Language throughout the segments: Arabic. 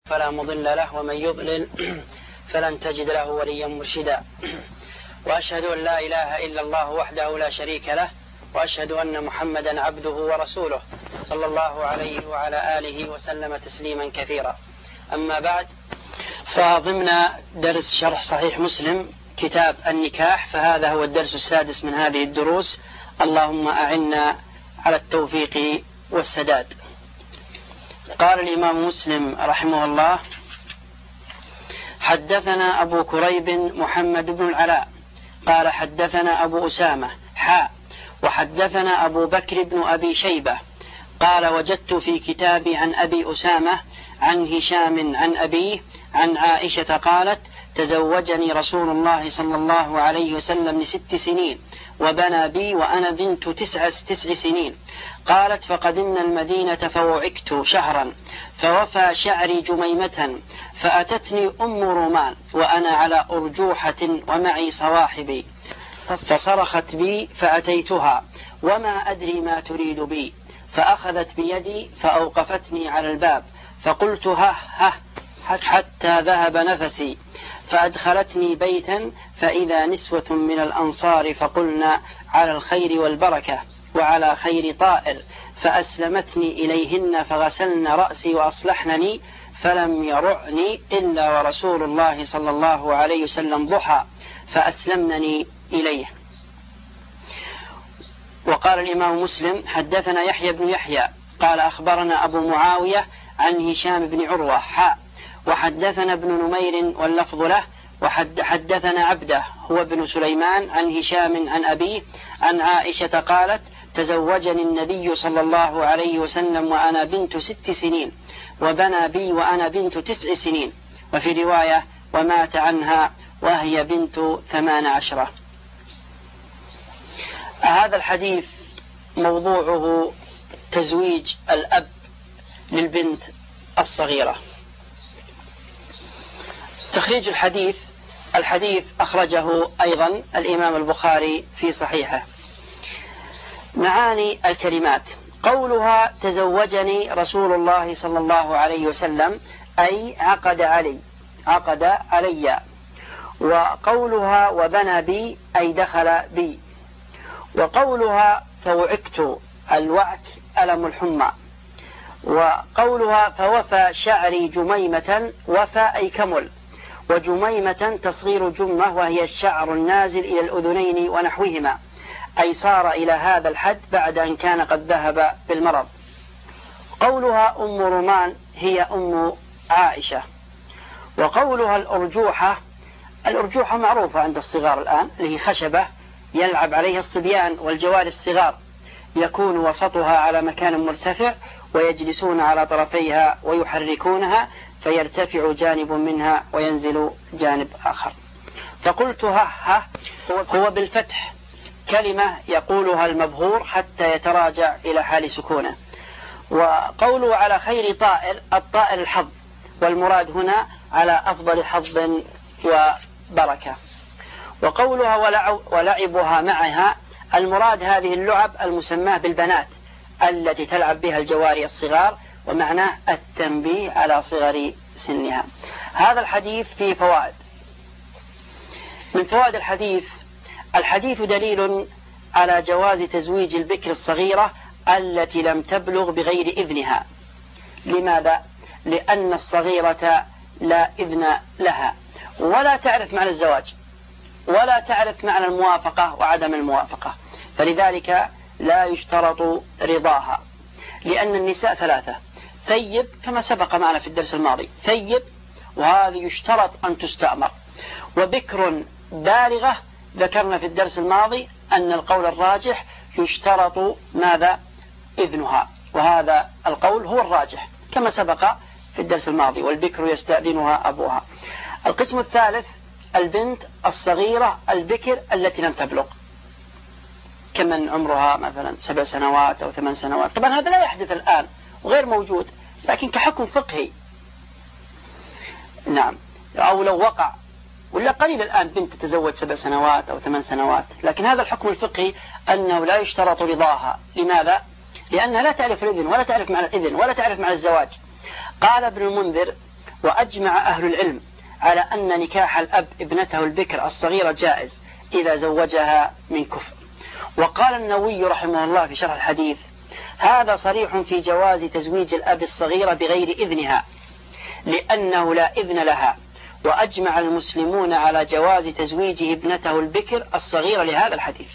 فلا مضل له ومن يضلل فلن تجد له وليا مرشدا. وأشهد أن لا إله إلا الله وحده لا شريك له، وأشهد أن محمدا عبده ورسوله صلى الله عليه وعلى آله وسلم تسليما كثيرا. أما بعد، فضمن درس شرح صحيح مسلم كتاب النكاح، فهذا هو الدرس السادس من هذه الدروس. اللهم أعنا على التوفيق والسداد. قال الإمام مسلم رحمه الله: حدثنا أبو كريب محمد بن العلاء قال حدثنا أبو أسامة وحدثنا أبو بكر بن أبي شيبة قال وجدت في كتابي عن أبي أسامة عن هشام عن أبيه عن عائشة قالت: تزوجني رسول الله صلى الله عليه وسلم ل6 سنين وبنى بي وأنا بنت 9 سنين. قالت: فقدمنا المدينة فوعكت شهرا فوفى شعري جميمة فأتتني أم رومان وأنا على أرجوحة ومعي صواحبي فصرخت بي فأتيتها وما أدري ما تريد بي، فأخذت بيدي فأوقفتني على الباب فقلت ها حتى ذهب نفسي، فأدخلتني بيتا فإذا نسوة من الأنصار فقلنا: على الخير والبركة وعلى خير طائر، فأسلمتني إليهن فغسلن رأسي وأصلحنني، فلم يرعني إلا ورسول الله صلى الله عليه وسلم ضحى فأسلمنني إليه. وقال الإمام مسلم: حدثنا يحيى بن يحيى قال أخبرنا أبو معاوية عن هشام بن عروة وحدثنا ابن نمير واللفظ له وحدثنا عبده هو ابن سليمان عن هشام عن أبيه عن عائشة قالت: تزوجني النبي صلى الله عليه وسلم وأنا بنت 6 سنين وبنى بي وأنا بنت 9 سنين، وفي رواية: ومات عنها وهي بنت 18. هذا الحديث موضوعه تزويج الأب للبنت الصغيرة. تخريج الحديث أخرجه أيضا الإمام البخاري في صحيحه. معاني الكلمات: قولها تزوجني رسول الله صلى الله عليه وسلم أي عقد علي، وقولها وبنى بي أي دخل بي، وقولها فوعكت الوعك ألم الحمى، وقولها فوفى شعري جميمة وفى أي كمل، وجميمة تصغير جمة وهي الشعر النازل إلى الأذنين ونحوهما، أي صار إلى هذا الحد بعد أن كان قد ذهب بالمرض. قولها أم رومان هي أم عائشة. وقولها الأرجوحة معروفة عند الصغار الآن، اللي هي خشبة يلعب عليها الصبيان والجوار الصغار، يكون وسطها على مكان مرتفع ويجلسون على طرفيها ويحركونها فيرتفع جانب منها وينزل جانب آخر. فقلت ها هو بالفتح، كلمة يقولها المبهور حتى يتراجع إلى حال سكونه. وقوله على خير طائر، الطائر الحظ، والمراد هنا على أفضل حظ وبركة. وقولها ولعبها معها، المراد هذه اللعب المسماة بالبنات التي تلعب بها الجواري الصغار، ومعناه التنبيه على صغر سنها. هذا الحديث فيه فوائد. من فوائد الحديث دليل على جواز تزويج البكر الصغيرة التي لم تبلغ بغير إذنها. لماذا؟ لأن الصغيرة لا إذن لها ولا تعرف معنى الزواج ولا تعرف معنى الموافقة وعدم الموافقة، فلذلك لا يشترط رضاها. لأن النساء 3: ثيب كما سبق معنا في الدرس الماضي، ثيب وهذه يشترط أن تستأمر، وبكر بالغة ذكرنا في الدرس الماضي أن القول الراجح يشترط ماذا؟ إذنها، وهذا القول هو الراجح كما سبق في الدرس الماضي، والبكر يستأذنها أبوها. القسم الثالث: البنت الصغيرة البكر التي لم تبلغ، كمن عمرها مثلا 7 سنوات أو 8 سنوات. طبعا هذا لا يحدث الآن وغير موجود، لكن كحكم فقهي نعم، أو لو وقع، ولا قليل الآن بنت تتزوج 7 سنوات أو 8 سنوات، لكن هذا الحكم الفقهي أنه لا يشترط رضاها. لماذا؟ لأنها لا تعرف الإذن ولا تعرف معنى الإذن ولا تعرف معنى الزواج. قال ابن المنذر: وأجمع أهل العلم على أن نكاح الأب ابنته البكر الصغيرة جائز إذا زوجها من كفر. وقال النووي رحمه الله في شرح الحديث: هذا صريح في جواز تزويج الأب الصغيرة بغير إذنها لأنه لا إذن لها، وأجمع المسلمون على جواز تزويجه ابنته البكر الصغيرة لهذا الحديث.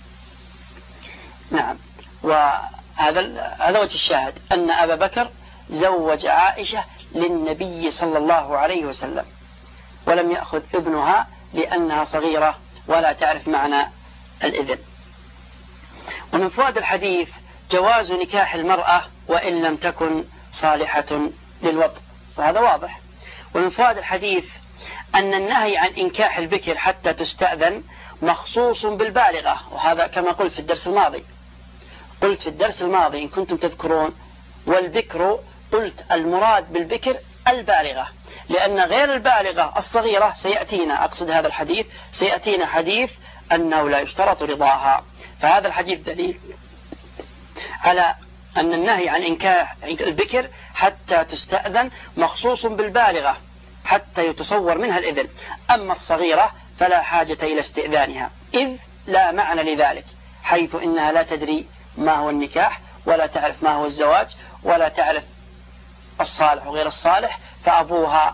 نعم، وهذا وجه الشاهد أن أبا بكر زوج عائشة للنبي صلى الله عليه وسلم، ولم يأخذ ابنها لأنها صغيرة ولا تعرف معنى الإذن. ومن فوائد الحديث جواز نكاح المرأة وإن لم تكن صالحة للوطء، وهذا واضح. ومن فوائد الحديث أن النهي عن إنكاح البكر حتى تستأذن مخصوص بالبالغة، وهذا كما قلت في الدرس الماضي. قلت في الدرس الماضي إن كنتم تذكرون: والبكر، قلت المراد بالبكر البالغة، لأن غير البالغة الصغيرة سيأتينا، أقصد هذا الحديث سيأتينا حديث أنه لا يشترط رضاها. فهذا الحديث دليل على أن النهي عن إنكاح البكر حتى تستأذن مخصوص بالبالغة حتى يتصور منها الإذن، أما الصغيرة فلا حاجة إلى استئذانها، إذ لا معنى لذلك، حيث إنها لا تدري ما هو النكاح ولا تعرف ما هو الزواج ولا تعرف الصالح وغير الصالح، فأبوها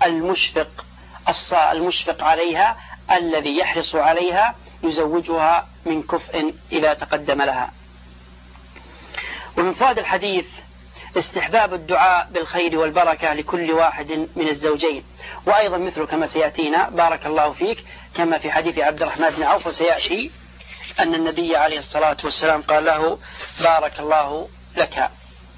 المشفق عليها الذي يحرص عليها يزوجها من كفء إذا تقدم لها. ومن فوائد الحديث استحباب الدعاء بالخير والبركة لكل واحد من الزوجين، وأيضا مثل كما سيأتينا بارك الله فيك كما في حديث عبد الرحمن بن عوف، وسيأتي أن النبي عليه الصلاة والسلام قال له: بارك الله لك.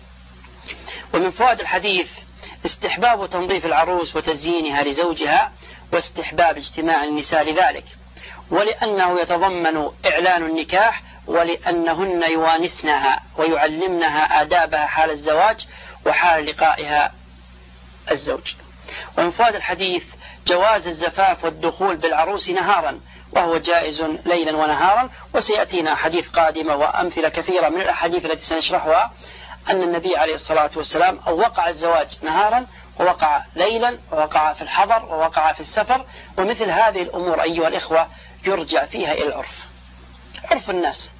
ومن فوائد الحديث استحباب تنظيف العروس وتزيينها لزوجها، واستحباب اجتماع النساء لذلك، ولأنه يتضمن إعلان النكاح، ولأنهن يوانسنها ويعلمنها آدابها حال الزواج وحال لقائها الزوج. ومن فوائد الحديث جواز الزفاف والدخول بالعروس نهارا، وهو جائز ليلا ونهارا، وسيأتينا حديث قادمة وأمثلة كثيرة من الأحاديث التي سنشرحها أن النبي عليه الصلاة والسلام أو وقع الزواج نهارا ووقع ليلا ووقع في الحضر ووقع في السفر. ومثل هذه الأمور أيها الإخوة يرجع فيها إلى العرف، عرف الناس،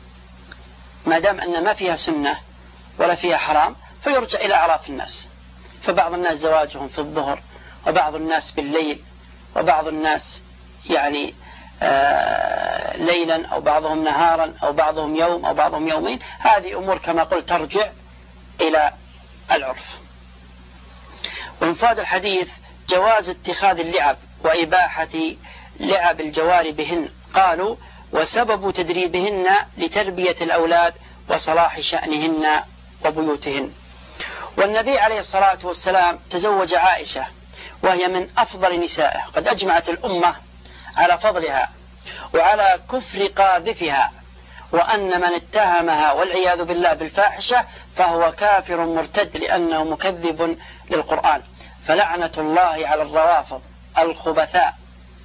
ما دام أن ما فيها سنة ولا فيها حرام فيرجع إلى أعراف الناس. فبعض الناس زواجهم في الظهر، وبعض الناس بالليل، وبعض الناس يعني ليلا، أو بعضهم نهارا، أو بعضهم يوم، أو بعضهم يومين. هذه أمور كما قلت ترجع إلى العرف. ومن فوائد الحديث جواز اتخاذ اللعب وإباحة لعب الجوار بهن. قالوا: وسبب تدريبهن لتربية الأولاد وصلاح شأنهن وبيوتهن. والنبي عليه الصلاة والسلام تزوج عائشة وهي من أفضل نسائه، قد أجمعت الأمة على فضلها وعلى كفر قاذفها، وأن من اتهمها والعياذ بالله بالفاحشة فهو كافر مرتد لأنه مكذب للقرآن. فلعنة الله على الروافض الخبثاء،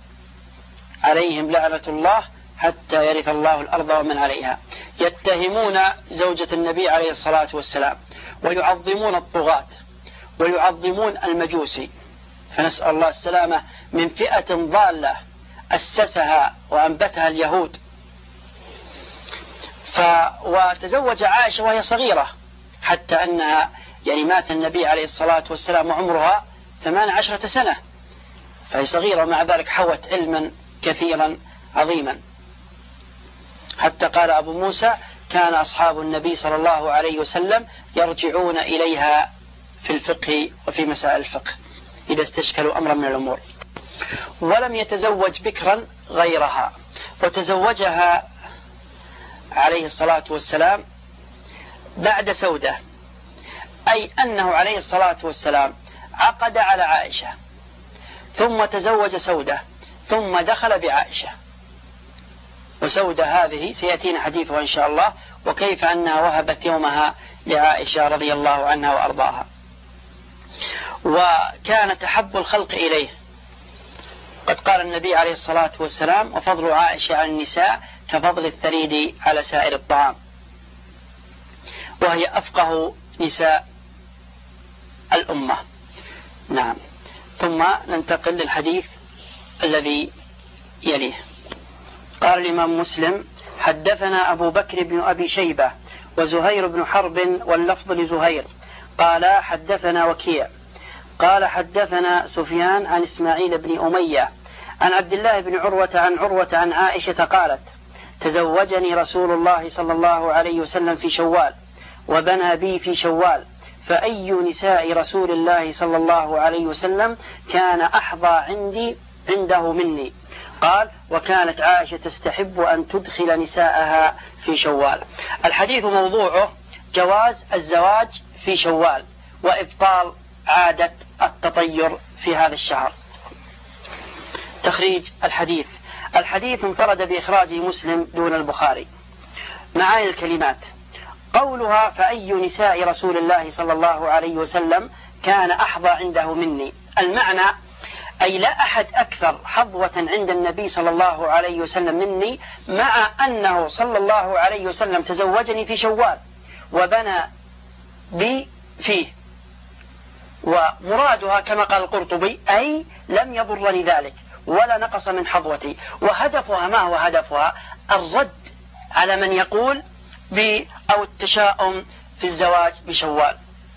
عليهم لعنة الله حتى يرث الله الأرض ومن عليها. يتهمون زوجة النبي عليه الصلاة والسلام، ويعظمون الطغاة، ويعظمون المجوسي، فنسأل الله السلامة من فئة ضالة أسسها وأنبتها اليهود. وتزوج عائشة وهي صغيرة، حتى أنها يعني مات النبي عليه الصلاة والسلام وعمرها 18 سنة، فهي صغيرة ومع ذلك حوت علما كثيرا عظيما. حتى قال أبو موسى: كان أصحاب النبي صلى الله عليه وسلم يرجعون إليها في الفقه وفي مسائل الفقه إذا استشكلوا أمرا من الأمور. ولم يتزوج بكرا غيرها، وتزوجها عليه الصلاة والسلام بعد سودة، أي أنه عليه الصلاة والسلام عقد على عائشة ثم تزوج سودة ثم دخل بعائشة. وسودة هذه سيأتينا حديثها إن شاء الله، وكيف أنها وهبت يومها لعائشة رضي الله عنها وأرضاها. وكان تحب الخلق إليه، قد قال النبي عليه الصلاة والسلام: وفضل عائشة على النساء كفضل الثريد على سائر الطعام. وهي أفقه نساء الأمة، نعم. ثم ننتقل للحديث الذي يليه. قال الإمام مسلم: حدثنا أبو بكر بن أبي شيبة وزهير بن حرب واللفظ لزهير قال حدثنا وكيع قال حدثنا سفيان عن إسماعيل بن أمية عن عبد الله بن عروة عن عائشة قالت: تزوجني رسول الله صلى الله عليه وسلم في شوال وبنى بي في شوال، فأي نساء رسول الله صلى الله عليه وسلم كان أحظى عنده مني. قال: وكانت عائشة تستحب أن تدخل نساءها في شوال. الحديث موضوعه جواز الزواج في شوال وإبطال عادة التطير في هذا الشهر. تخريج الحديث: الحديث انفرد بإخراجه مسلم دون البخاري. معاني الكلمات: قولها فأي نساء رسول الله صلى الله عليه وسلم كان أحظى عنده مني، المعنى أي لا أحد أكثر حظوة عند النبي صلى الله عليه وسلم مني، مع أنه صلى الله عليه وسلم تزوجني في شوال وبنى بي فيه. ومرادها كما قال القرطبي أي لم يضرني ذلك ولا نقص من حظوتي. وهدفها ما هو هدفها؟ الرد على من يقول أو التشاؤم في الزواج بشوال.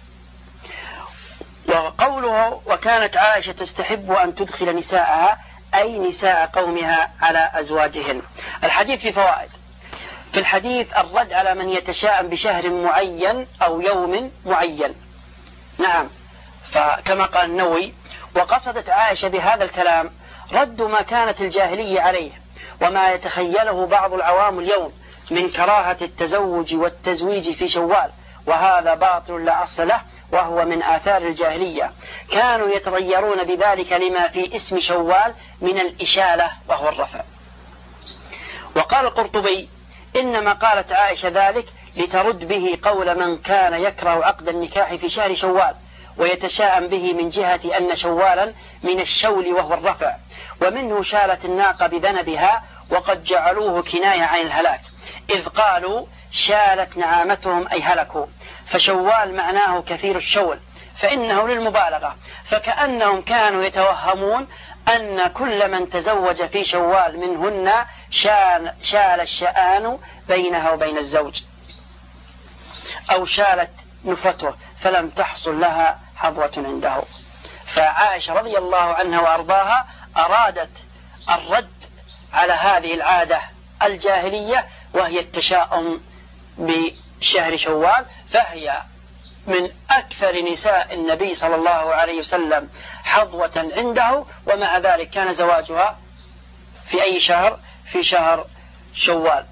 وقوله وكانت عائشة تستحب أن تدخل نساءها أي نساء قومها على أزواجهن. الحديث في فوائد: في الحديث الرد على من يتشاءم بشهر معين أو يوم معين. نعم، فكما قال النووي: وقصدت عائشة بهذا الكلام رد ما كانت الجاهلية عليه وما يتخيله بعض العوام اليوم من كراهة التزوج والتزويج في شوال، وهذا باطل لا أصل له وهو من آثار الجاهلية. كانوا يتغيرون بذلك لما في اسم شوال من الإشالة وهو الرفع. وقال القرطبي: إنما قالت عائشة ذلك لترد به قول من كان يكره عقد النكاح في شهر شوال ويتشاءم به من جهة أن شوالا من الشول وهو الرفع، ومنه شالت الناقة بذنبها، وقد جعلوه كناية عن الهلاك إذ قالوا شالت نعامتهم أي هلكوا، فشوال معناه كثير الشول فإنه للمبالغة، فكأنهم كانوا يتوهمون أن كل من تزوج في شوال منهن شال الشآن بينها وبين الزوج أو شالت نفرته فلم تحصل لها حظوة عنده. فعائشة رضي الله عنها وأرضاها أرادت الرد على هذه العادة الجاهلية وهي التشاؤم بشهر شوال، فهي من أكثر نساء النبي صلى الله عليه وسلم حظوة عنده، ومع ذلك كان زواجها في أي شهر؟ في شهر شوال.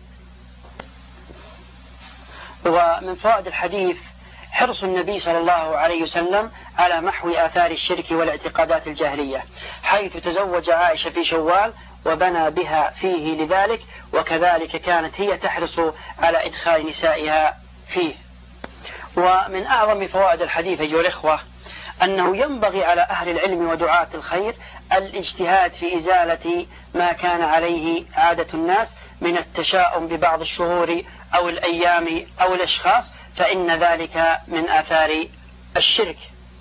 ومن فوائد الحديث حرص النبي صلى الله عليه وسلم على محو آثار الشرك والاعتقادات الجاهلية، حيث تزوج عائشة في شوال وبنى بها فيه لذلك، وكذلك كانت هي تحرص على إدخال نسائها فيه. ومن أعظم فوائد الحديث أيها الإخوة أنه ينبغي على أهل العلم ودعاة الخير الاجتهاد في إزالة ما كان عليه عادة الناس من التشاؤم ببعض الشهور أو الأيام أو الأشخاص، فإن ذلك من آثار الشرك.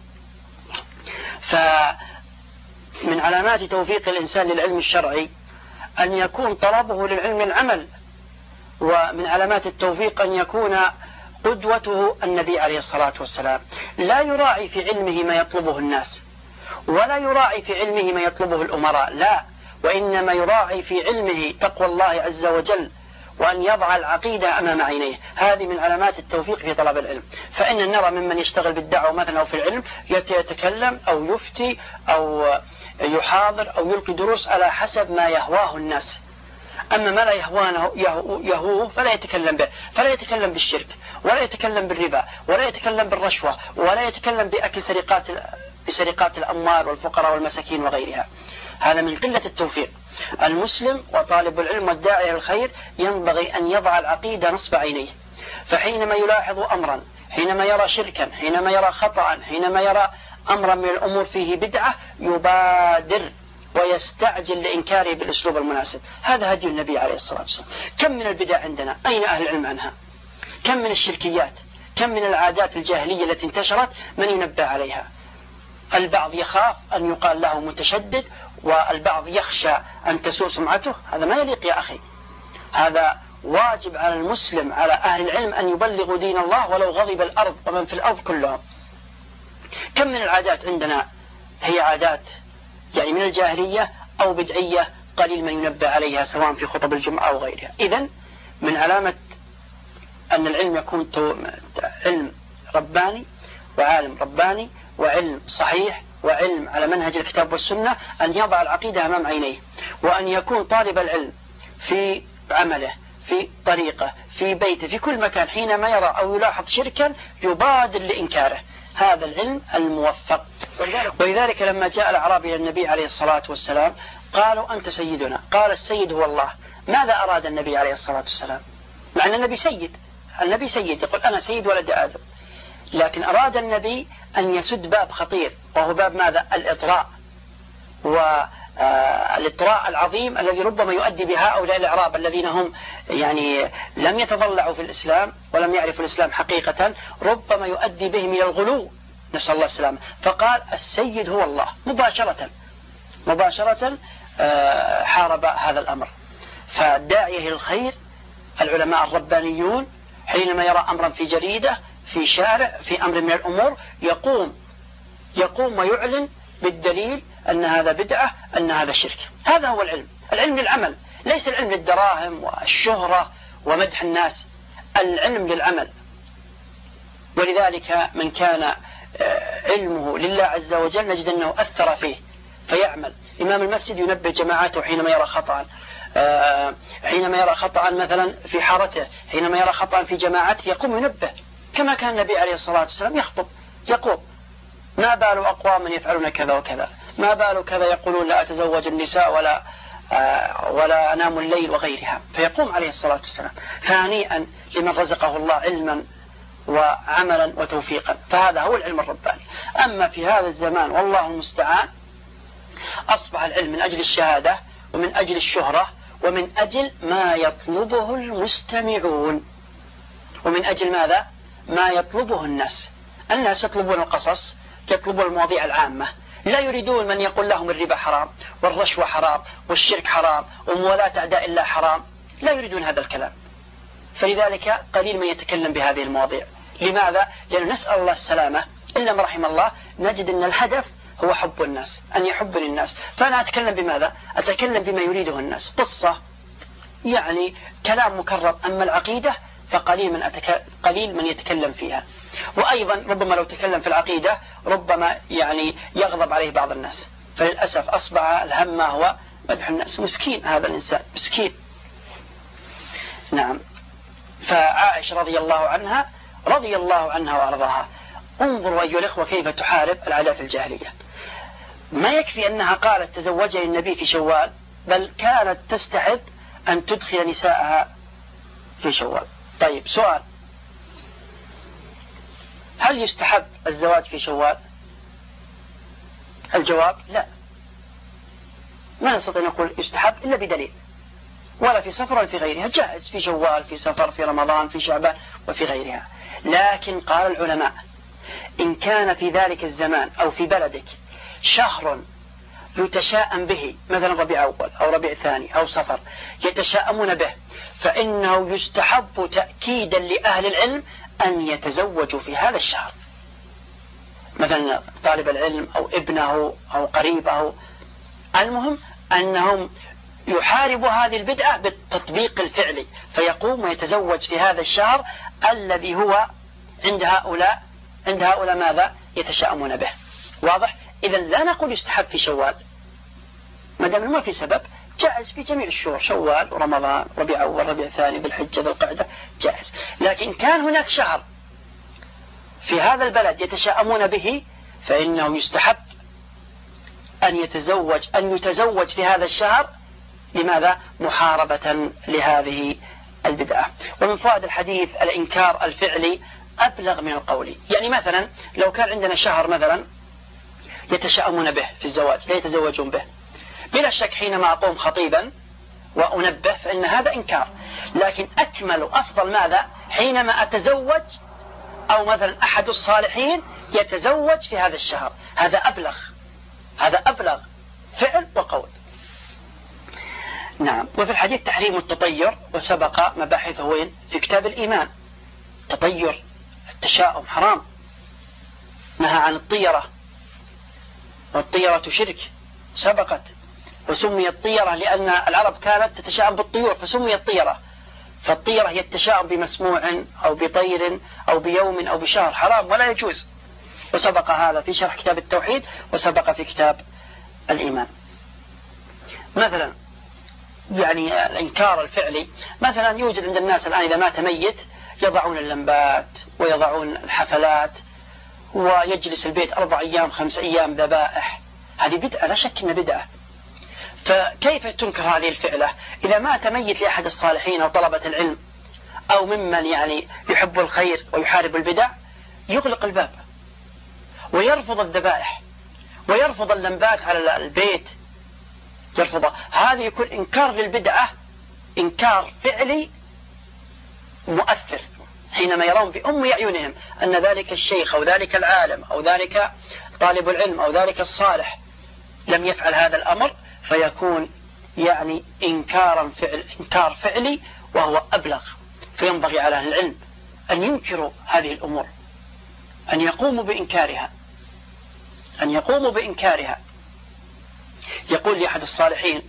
فمن علامات توفيق الإنسان للعلم الشرعي أن يكون طلبه للعلم العمل، ومن علامات التوفيق أن يكون قدوته النبي عليه الصلاة والسلام، لا يراعي في علمه ما يطلبه الناس ولا يراعي في علمه ما يطلبه الأمراء، لا، وإنما يراعي في علمه تقوى الله عز وجل وأن يضع العقيدة أمام عينيه. هذه من علامات التوفيق في طلب العلم. فإن نرى ممن يشتغل بالدعوة مثلا أو في العلم يتكلم أو يفتي أو يحاضر أو يلقي دروس على حسب ما يهواه الناس، أما ما لا يهوه فلا يتكلم به، فلا يتكلم بالشرك ولا يتكلم بالربا ولا يتكلم بالرشوة ولا يتكلم بأكل سرقات الأموال والفقراء والمساكين وغيرها. هذا من قلة التوفيق. المسلم وطالب العلم والداعي للخير ينبغي أن يضع العقيدة نصب عينيه، فحينما يلاحظ أمرا، حينما يرى شركا، حينما يرى خطأ، حينما يرى أمرا من الأمور فيه بدعة يبادر ويستعجل لإنكاره بالأسلوب المناسب. هذا هدي النبي عليه الصلاة والسلام. كم من البدع عندنا، أين أهل العلم عنها؟ كم من الشركيات، كم من العادات الجاهلية التي انتشرت، من ينبه عليها؟ البعض يخاف أن يقال له متشدد، والبعض يخشى أن تسوء سمعته. هذا ما يليق يا أخي. هذا واجب على المسلم، على أهل العلم، أن يبلغوا دين الله ولو غضب الأرض ومن في الأرض كلهم. كم من العادات عندنا هي عادات يعني من الجاهلية أو بدعية، قليل من ينبه عليها سواء في خطب الجمعة أو غيرها. إذن من علامة أن العلم يكون علم رباني وعالم رباني وعلم صحيح وعلم على منهج الكتاب والسنة، أن يضع العقيدة أمام عينيه، وأن يكون طالب العلم في عمله، في طريقه، في بيته، في كل مكان، حينما يرى أو يلاحظ شركا يبادر لإنكاره. هذا العلم الموفق. ولذلك لما جاء الأعرابي إلى النبي عليه الصلاة والسلام قالوا أنت سيدنا، قال السيد هو الله. ماذا أراد النبي عليه الصلاة والسلام؟ مع أن النبي سيد، النبي سيد يقول أنا سيد ولد آدم، لكن أراد النبي أن يسد باب خطير، وهو باب ماذا؟ الإطراء، والإطراء العظيم الذي ربما يؤدي بهؤلاء الأعراب الذين هم يعني لم يتضلعوا في الإسلام ولم يعرفوا الإسلام حقيقة، ربما يؤدي بهم إلى الغلو، نسأل الله السلامة. فقال السيد هو الله، مباشرة حارب هذا الأمر. فالداعية للخير العلماء الربانيون حينما يرى أمرا في جريدة، في شارع، في أمر من الأمور، يقوم ويعلن بالدليل أن هذا بدعة، أن هذا شرك. هذا هو العلم. العلم للعمل، ليس العلم للدراهم والشهرة ومدح الناس، العلم للعمل. ولذلك من كان علمه لله عز وجل نجد أنه أثر فيه فيعمل. إمام المسجد ينبه جماعته حينما يرى خطأ، حينما يرى خطأ مثلا في حارته، حينما يرى خطأ في جماعته يقوم ينبه، كما كان النبي عليه الصلاة والسلام يخطب يقول ما بال أقوام يفعلون كذا وكذا، ما بال كذا يقولون لا أتزوج النساء ولا أنام الليل وغيرها، فيقوم عليه الصلاة والسلام. فهنيئا لمن رزقه الله علما وعملا وتوفيقا، فهذا هو العلم الرباني. أما في هذا الزمان والله المستعان أصبح العلم من أجل الشهادة ومن أجل الشهرة ومن أجل ما يطلبه المستمعون، ومن أجل ماذا؟ ما يطلبه الناس يطلبون القصص، يطلبون المواضيع العامة، لا يريدون من يقول لهم الربا حرام والرشوة حرام والشرك حرام وموالاة أعداء الله حرام، لا يريدون هذا الكلام. فلذلك قليل من يتكلم بهذه المواضيع. لماذا؟ لأن نسأل الله السلامة، إلا ما رحم الله، نجد أن الهدف هو حب الناس، أن يحبني الناس. فأنا أتكلم بماذا؟ أتكلم بما يريده الناس، قصة يعني كلام مكرر. أما العقيدة فقليل من يتكلم فيها. وأيضا ربما لو تكلم في العقيدة ربما يعني يغضب عليه بعض الناس. فللأسف أصبح الهم ما هو مدح الناس. مسكين هذا الإنسان، مسكين. نعم. فعائشة رضي الله عنها وأرضاها. انظروا أيها الإخوة كيف تحارب العادات الجاهلية. ما يكفي أنها قالت تزوجني النبي في شوال، بل كانت تستحب أن تدخل نساءها في شوال. طيب سؤال، هل يستحب الزواج في شوال؟ الجواب لا، ما نستطيع نقول يستحب إلا بدليل، ولا في سفر ولا في غيرها. جائز في شوال، في سفر، في رمضان، في شعبان وفي غيرها. لكن قال العلماء إن كان في ذلك الزمان أو في بلدك شهر يتشاءم به، مثلا ربيع أول أو ربيع ثاني أو صفر يتشاءمون به، فإنه يستحب تأكيدا لأهل العلم أن يتزوجوا في هذا الشهر. مثلا طالب العلم أو ابنه أو قريبه، المهم أنهم يحاربوا هذه البدعة بالتطبيق الفعلي، فيقوم ويتزوج في هذا الشهر الذي هو عند هؤلاء ماذا؟ يتشاءمون به. واضح؟ إذا لا نقول يستحب في شوال، ما دام ما في سبب، جائز في جميع الشهور، شوال ورمضان ربيع أول ربيع ثاني بالحجة ذو القعدة، جائز. لكن كان هناك شهر في هذا البلد يتشاءمون به، فإنه يستحب أن يتزوج في هذا الشهر. لماذا؟ محاربة لهذه البدعة. ومن فوائد الحديث الإنكار الفعلي أبلغ من القولي. يعني مثلا لو كان عندنا شهر مثلا يتشاءمون به في الزواج لا يتزوجون به، بلا شك حينما أقوم خطيبا وأنبه فإن هذا إنكار. لكن أكمل أفضل ماذا؟ حينما أتزوج أو مثلا أحد الصالحين يتزوج في هذا الشهر، هذا أبلغ فعل وقول. نعم. وفي الحديث تحريم التطير، وسبق مباحثه وين؟ في كتاب الإيمان. تطير، التشاؤم حرام، نهى عن الطيرة، والطيرة شرك سبقت، وسميت طيرة لأن العرب كانت تتشاءم بالطيور فسميت طيرة. فالطيرة هي التشاؤم بمسموع أو بطير أو بيوم أو بشهر، حرام ولا يجوز. وسبق هذا في شرح كتاب التوحيد، وسبق في كتاب الإيمان. مثلا يعني الإنكار الفعلي، مثلا يوجد عند الناس الآن إذا مات ميت يضعون اللمبات ويضعون الحفلات، ويجلس البيت 4 أيام 5 أيام ذبائح. هذه بدعة، لا شك أنها بدعة. فكيف تنكر هذه الفعلة؟ إذا مات ميت لأحد الصالحين أو طلبة العلم أو ممن يعني يحب الخير ويحارب البدع، يغلق الباب ويرفض الذبائح ويرفض اللمبات على البيت، يرفضها. هذا يكون إنكار للبدعة، إنكار فعلي مؤثر، حينما يرون بأم أعينهم أن ذلك الشيخ أو ذلك العالم أو ذلك طالب العلم أو ذلك الصالح لم يفعل هذا الأمر، فيكون يعني إنكار فعلي وهو أبلغ. فينبغي على أهل العلم أن ينكروا هذه الأمور، أن يقوموا بإنكارها. يقول لي أحد الصالحين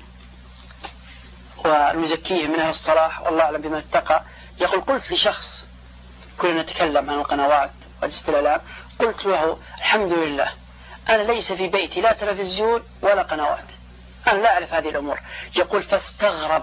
ونزكيه من أهل الصلاح والله أعلم بما اتقى، يقول: قلت لشخص، كنا نتكلم عن القنوات والاستعلام، قلت له: الحمد لله أنا ليس في بيتي لا تلفزيون ولا قنوات، أنا لا أعرف هذه الأمور. يقول: فاستغرب،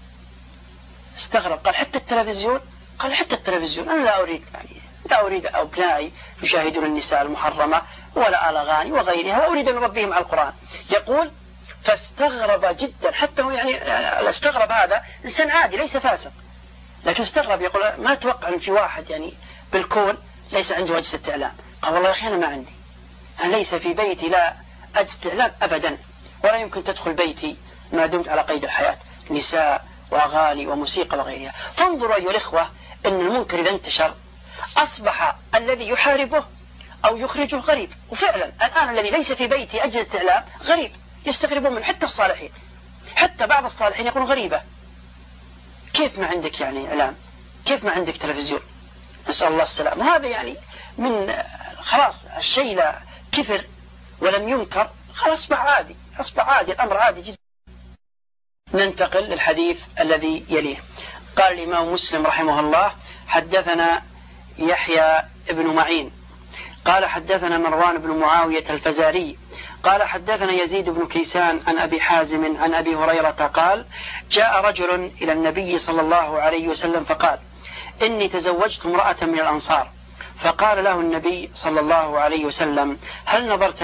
قال: حتى التلفزيون؟ قال: حتى التلفزيون أنا لا أريد أبنائي يشاهدون النساء المحرمة ولا الأغاني وغيرها، وأريد أن نربيهم على القرآن. يقول: فاستغرب جدا، حتى هو يعني استغرب، هذا إنسان عادي ليس فاسق، لكن استغرب. يقول: ما أتوقع أن في واحد يعني بالكون ليس عنده أجهزة إعلام. قال: والله يا أخي أنا ما عندي، أنا ليس في بيتي لا أجهزة إعلام أبدا، ولا يمكن تدخل بيتي ما دمت على قيد الحياة، نساء وأغاني وموسيقى وغيرها. فانظروا أيها الإخوة أن المنكر إذا انتشر أصبح الذي يحاربه أو يخرجه غريب. وفعلا الآن الذي ليس في بيتي أجهزة إعلام غريب، يستغربون منه حتى الصالحين، حتى بعض الصالحين يقولون غريبة، كيف ما عندك يعني إعلام؟ كيف ما عندك تلفزيون؟ نسأل الله السلام. وهذا يعني من خلاص الشيء لا كفر ولم ينكر، خلاص أصبح عادي، الأمر عادي جدا. ننتقل للحديث الذي يليه. قال الإمام مسلم رحمه الله: حدثنا يحيى بن معين قال حدثنا مروان بن معاوية الفزاري قال حدثنا يزيد بن كيسان عن أبي حازم عن أبي هريرة قال: جاء رجل إلى النبي صلى الله عليه وسلم فقال: إني تزوجت امرأة من الأنصار. فقال له النبي صلى الله عليه وسلم: هل نظرت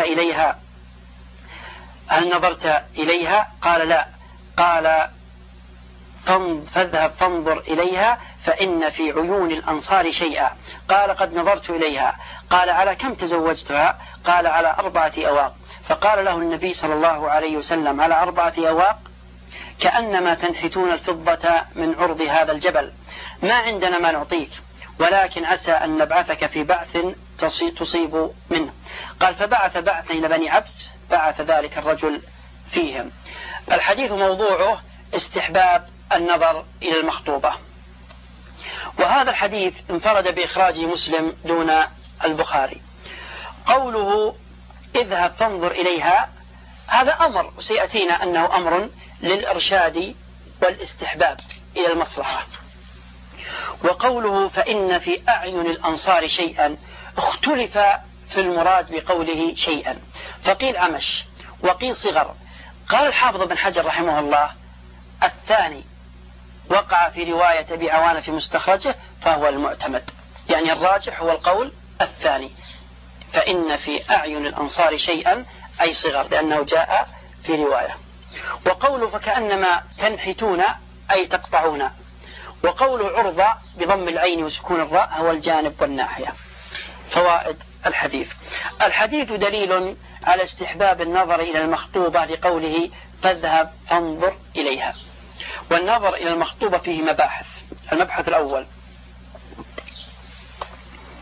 إليها؟ قال: لا. قال: فاذهب فانظر إليها فإن في عيون الأنصار شيئا. قال: قد نظرت إليها. قال: على كم تزوجتها؟ قال: على 4 أواق. فقال له النبي صلى الله عليه وسلم: على 4 أواق؟ كأنما تنحتون الفضة من عرض هذا الجبل، ما عندنا ما نعطيك، ولكن عسى أن نبعثك في بعث تصيب منه. قال: فبعث بعثا إلى بني عبس، بعث ذلك الرجل فيهم. الحديث موضوعه استحباب النظر إلى المخطوبة، وهذا الحديث انفرد بإخراجه مسلم دون البخاري. قوله اذهب فانظر إليها هذا أمر، وسيأتينا أنه أمر للإرشاد والاستحباب إلى المصلحة. وقوله فإن في أعين الأنصار شيئا، اختلف في المراد بقوله شيئا، فقيل عمش وقيل صغر. قال الحافظ بن حجر رحمه الله: الثاني وقع في رواية أبي عوانة في مستخرجه فهو المعتمد، يعني الراجح هو القول الثاني، فإن في أعين الأنصار شيئا أي صغر، لأنه جاء في رواية. وقوله فكأنما تنحتون أي تقطعون. وقوله عرض بضم العين وسكون الراء هو الجانب والناحية. فوائد الحديث دليل على استحباب النظر إلى المخطوبة لقوله فاذهب فانظر إليها. والنظر إلى المخطوبة فيه مباحث. المبحث الأول: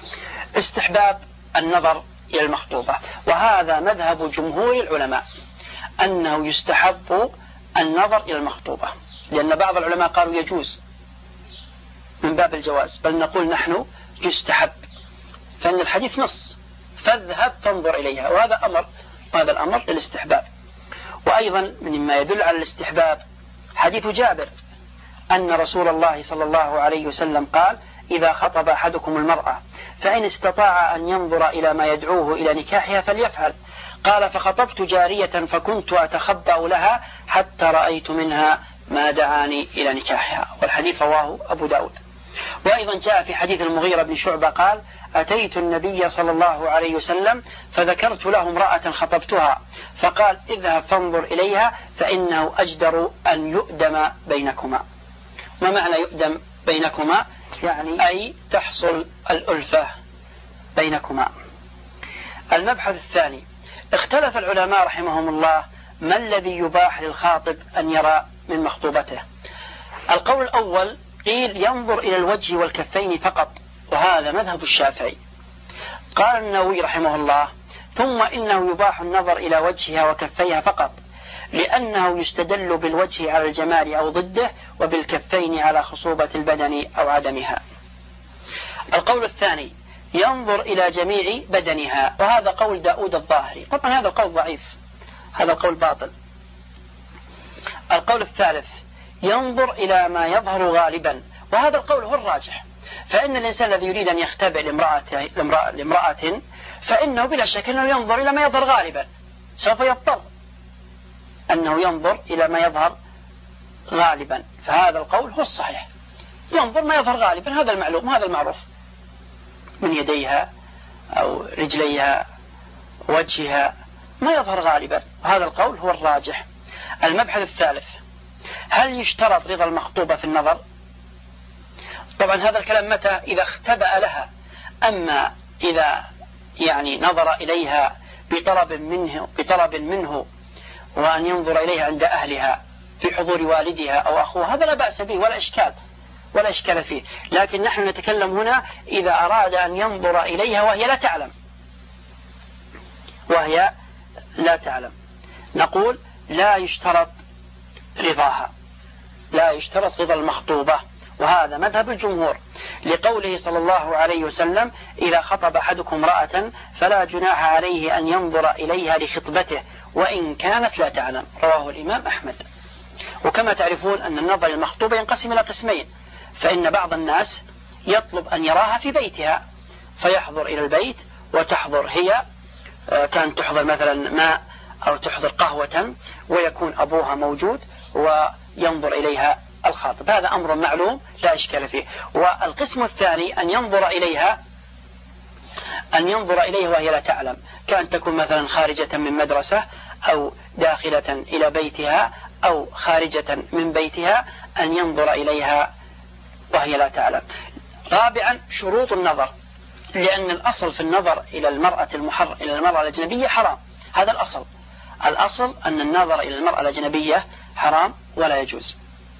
استحباب النظر إلى المخطوبة، وهذا مذهب جمهور العلماء أنه يستحب النظر إلى المخطوبة، لأن بعض العلماء قالوا يجوز من باب الجواز، بل نقول نحن يستحب، فإن الحديث نص فاذهب فانظر إليها، وهذا الأمر للاستحباب. وأيضا مما يدل على الاستحباب حديث جابر أن رسول الله صلى الله عليه وسلم قال: إذا خطب أحدكم المرأة فإن استطاع أن ينظر إلى ما يدعوه إلى نكاحها فليفعل. قال: فخطبت جارية فكنت أتخبأ لها حتى رأيت منها ما دعاني إلى نكاحها. والحديث رواه أبو داود. وأيضا جاء في حديث المغيرة بن شعبة قال: أتيت النبي صلى الله عليه وسلم فذكرت له امرأة خطبتها فقال: اذهب فانظر إليها فإنه أجدر أن يؤدم بينكما. ما معنى يؤدم بينكما؟ يعني أي تحصل الألفة بينكما. المبحث الثاني: اختلف العلماء رحمهم الله ما الذي يباح للخاطب أن يرى من مخطوبته. القول الأول قيل ينظر إلى الوجه والكفين فقط، وهذا مذهب الشافعي. قال النووي رحمه الله: ثم إنه يباح النظر إلى وجهها وكفيها فقط، لأنه يستدل بالوجه على الجمال أو ضده، وبالكفين على خصوبة البدن أو عدمها. القول الثاني ينظر إلى جميع بدنها، وهذا قول داود الظاهري. طبعا هذا القول ضعيف، هذا القول باطل. القول الثالث ينظر إلى ما يظهر غالبا، وهذا القول هو الراجح، فإن الإنسان الذي يريد أن يختبئ لامرأة فإنه بلا شك أنه ينظر إلى ما يظهر غالبا، سوف يضطر أنه ينظر إلى ما يظهر غالبا، فهذا القول هو الصحيح. ينظر ما يظهر غالبا، هذا المعلوم، هذا المعروف، من يديها أو رجليها وجهها ما يظهر غالبا، وهذا القول هو الراجح. المبحث الثالث: هل يشترط رضا المخطوبة في النظر؟ طبعا هذا الكلام متى؟ إذا اختبأ لها. أما إذا نظر إليها بطلب منه وأن ينظر إليها عند أهلها في حضور والدها أو أخوها، هذا لا بأس به ولا إشكال فيه. لكن نحن نتكلم هنا إذا أراد أن ينظر إليها وهي لا تعلم، نقول لا يشترط رضا المخطوبة، وهذا مذهب الجمهور، لقوله صلى الله عليه وسلم: إذا خطب أحدكم امرأة فلا جناح عليه أن ينظر إليها لخطبته وإن كانت لا تعلم. رواه الإمام أحمد. وكما تعرفون أن النظر المخطوبة ينقسم إلى قسمين، فإن بعض الناس يطلب أن يراها في بيتها فيحضر إلى البيت وتحضر هي، كانت تحضر مثلا ماء أو تحضر قهوة ويكون أبوها موجود وينظر إليها الخاطب، هذا أمر معلوم لا إشكال فيه. والقسم الثاني أن ينظر إليها وهي لا تعلم، كان تكون مثلا خارجة من مدرسة أو داخلة إلى بيتها أو خارجة من بيتها، أن ينظر إليها وهي لا تعلم. رابعا شروط النظر، لأن الأصل في النظر إلى المرأة الأجنبية حرام، هذا الأصل أن النظر إلى المرأة الأجنبية حرام ولا يجوز.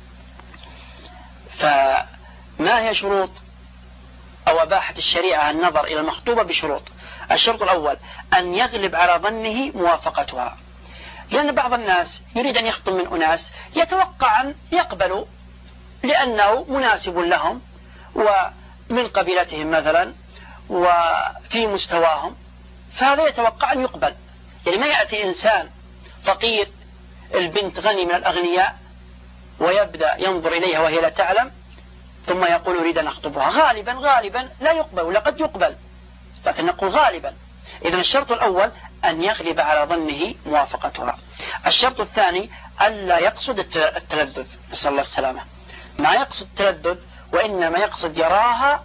فما هي شروط أو أباحت الشريعة النظر إلى المخطوبة بشروط؟ الشرط الأول أن يغلب على ظنه موافقتها، لأن بعض الناس يريد أن يخطب من أناس يتوقع أن يقبلوا لأنه مناسب لهم ومن قبيلتهم مثلا وفي مستواهم، فهذا يتوقع أن يقبل. ما يأتي إنسان فقير، البنت غني من الأغنياء، ويبدأ ينظر إليها وهي لا تعلم ثم يقول يريد أن أخطبها. غالبا لا يقبل، ولقد يقبل، لكن نقول غالبا. إذن الشرط الأول أن يغلب على ظنه موافقتها. الشرط الثاني ألا يقصد التلذذ، نسأل الله السلامة، ما يقصد التلذذ وإنما يقصد يراها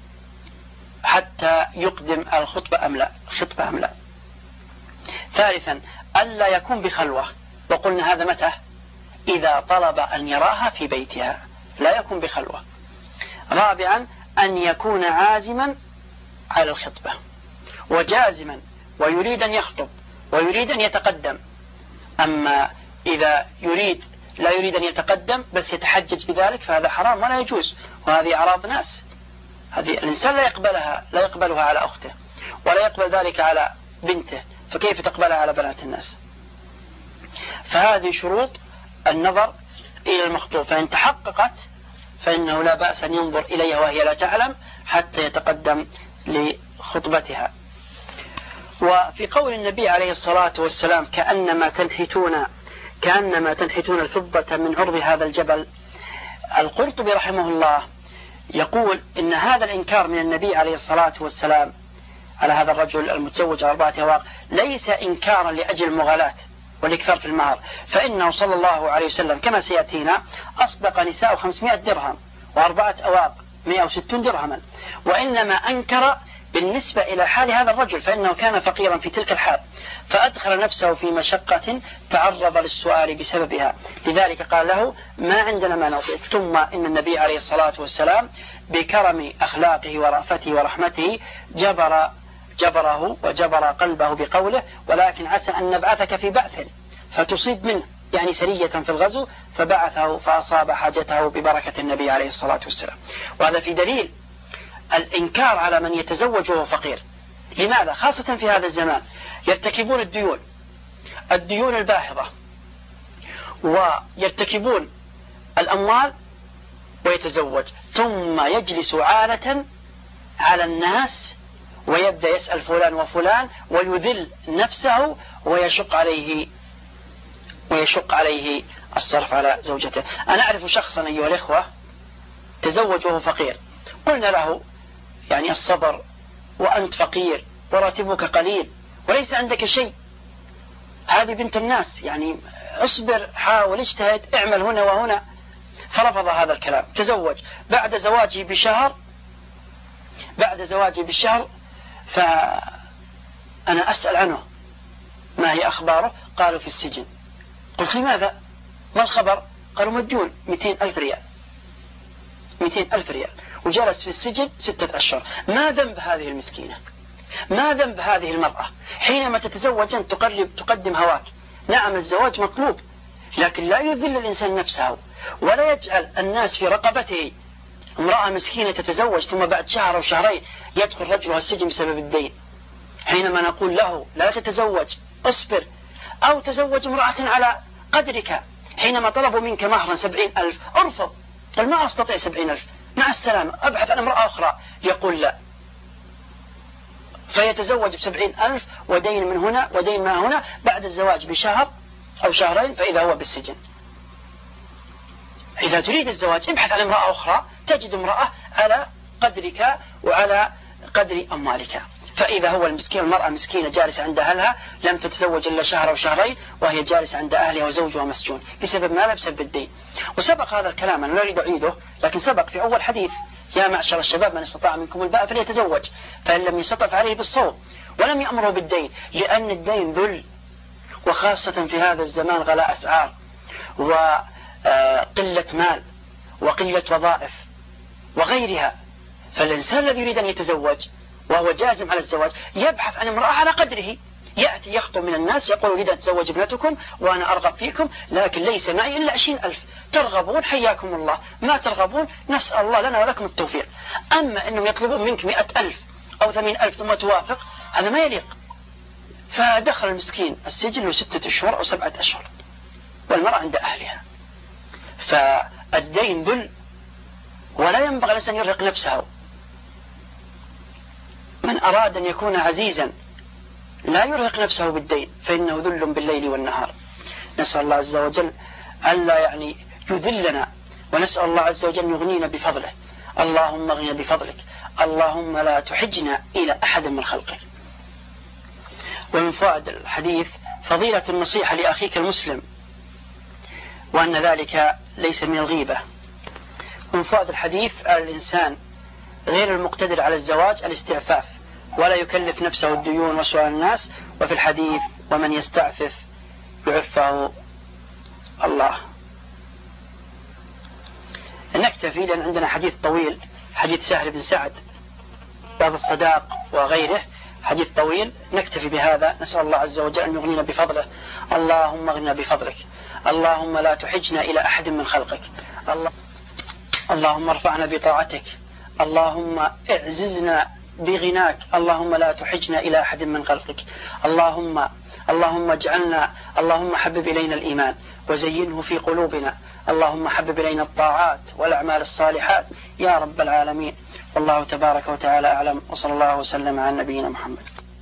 حتى يقدم الخطبة أم لا. ثالثا ألا يكون بخلوة، وقلنا هذا متى؟ إذا طلب أن يراها في بيتها، لا يكون بخلوة. رابعا أن يكون عازما على الخطبة وجازما ويريد أن يخطب ويريد أن يتقدم. أما إذا لا يريد أن يتقدم بس يتحجج بذلك فهذا حرام ولا يجوز، وهذه أعراض ناس، هذه الإنسان لا يقبلها على أخته، ولا يقبل ذلك على بنته، فكيف تقبلها على بنات الناس؟ فهذه شروط النظر إلى المخطوب، فإن تحققت فإنه لا بأس أن ينظر إليها وهي لا تعلم حتى يتقدم لخطبتها. وفي قول النبي عليه الصلاة والسلام كأنما تنحتون الفضة من عرض هذا الجبل، القرطبي رحمه الله يقول إن هذا الإنكار من النبي عليه الصلاة والسلام على هذا الرجل المتزوج على 4 أواق ليس إنكارا لأجل المغالاة والإكثار في المهر، فإنه صلى الله عليه وسلم كما سيأتينا أصدق نساء 500 درهم و4 أواق 160 درهما، وإنما أنكر بالنسبة إلى حال هذا الرجل، فإنه كان فقيرا في تلك الحال فأدخل نفسه في مشقة تعرض للسؤال بسببها، لذلك قال له ما عندنا ما نعطيك. ثم إن النبي عليه الصلاة والسلام بكرم أخلاقه ورأفته ورحمته جبره وجبر قلبه بقوله ولكن عسى أن نبعثك في بعث فتصيب منه، يعني سرية في الغزو، فبعثه فأصاب حاجته ببركة النبي عليه الصلاة والسلام. وهذا في دليل الإنكار على من يتزوج وهو فقير. لماذا؟ خاصة في هذا الزمان يرتكبون الديون الباهظة، ويرتكبون الأموال ويتزوج، ثم يجلس عالة على الناس ويبدأ يسأل فلان وفلان ويذل نفسه ويشق عليه الصرف على زوجته. أنا أعرف شخصا أيها الإخوة تزوج وهو فقير، قلنا له يعني الصبر، وأنت فقير وراتبك قليل وليس عندك شيء، هذه بنت الناس، يعني اصبر، حاول، اجتهد، اعمل هنا وهنا. فرفض هذا الكلام، تزوج. بعد زواجه بشهر فأنا أسأل عنه ما هي أخباره؟ قالوا في السجن. قلت لماذا؟ ما الخبر؟ قالوا مديون 200,000 ريال، 200,000 ريال، وجلس في السجن 6 أشهر. ما ذنب هذه المسكينة؟ ما ذنب هذه المرأة؟ حينما تتزوج أن تقدم هواك. نعم الزواج مطلوب، لكن لا يذل الإنسان نفسه ولا يجعل الناس في رقبته. امرأة مسكينة تتزوج ثم بعد شهر أو شهرين يدخل رجلها السجن بسبب الدين، حينما نقول له لا تتزوج، اصبر، أو تزوج امرأة على قدرك. حينما طلبوا منك مهرا 70,000 ارفض، قل ما أستطيع 70,000، مع السلامة، أبحث عن امرأة أخرى. يقول لا، فيتزوج ب70,000 ودين من هنا ودين ما هنا، بعد الزواج بشهر أو شهرين فإذا هو بالسجن. إذا تريد الزواج ابحث عن امرأة أخرى، تجد امرأة على قدرك وعلى قدر أموالك. فإذا هو المرأة مسكينة جالسة عند أهلها لم تتزوج إلا شهر أو شهرين وهي جالسة عند أهلها وزوجها مسجون بسبب ماذا؟ بسبب الدين. وسبق هذا الكلام، أنا لا أريد أعيده، لكن سبق في أول حديث يا معشر الشباب من استطاع منكم الباء فليتزوج، فإن لم يستطع فعليه بالصوم، ولم يأمره بالدين، لأن الدين ذل، وخاصة في هذا الزمان غلاء أسعار وقلة مال وقلة وظائف وغيرها. فالإنسان الذي يريد أن يتزوج وهو جازم على الزواج يبحث عن امرأة على قدره، يأتي يخطب من الناس يقول أريد أن أتزوج ابنتكم وأنا أرغب فيكم، لكن ليس معي إلا 20,000، ترغبون حياكم الله، ما ترغبون نسأل الله لنا ولكم التوفيق. أما أنهم يطلبون منك 100,000 أو 80,000 ثم توافق، هذا ما يليق. فدخل المسكين السجن له 6 أشهر أو 7 أشهر، والمرأة عند أهلها. فالدين ذل، ولا ينبغي الإنسان يرهق نفسه. من أراد أن يكون عزيزا لا يرهق نفسه بالدين، فإنه ذل بالليل والنهار. نسأل الله عز وجل ألا يعني يذلنا، ونسأل الله عز وجل يغنينا بفضله. اللهم اغننا بفضلك، اللهم لا تحجنا إلى أحد من خلقك. ومن فوائد الحديث فضيلة النصيحة لأخيك المسلم، وأن ذلك ليس من الغيبة. ومن فوائد الحديث الإنسان غير المقتدر على الزواج الاستعفاف، ولا يكلف نفسه الديون وسؤال الناس. وفي الحديث ومن يستعفف يعفه الله. نكتفي لأن عندنا حديث طويل، حديث سهل بن سعد باب الصداق وغيره، حديث طويل. نكتفي بهذا، نسأل الله عز وجل أن يغنينا بفضله. اللهم اغننا بفضلك، اللهم لا تحجنا إلى أحد من خلقك، اللهم ارفعنا بطاعتك، اللهم اعززنا بغناك، اللهم لا تحجنا إلى أحد من خلقك، اللهم اجعلنا، اللهم حبب إلينا الإيمان وزينه في قلوبنا، اللهم حبب إلينا الطاعات والأعمال الصالحات يا رب العالمين. والله تبارك وتعالى أعلم، وصلى الله وسلم على نبينا محمد.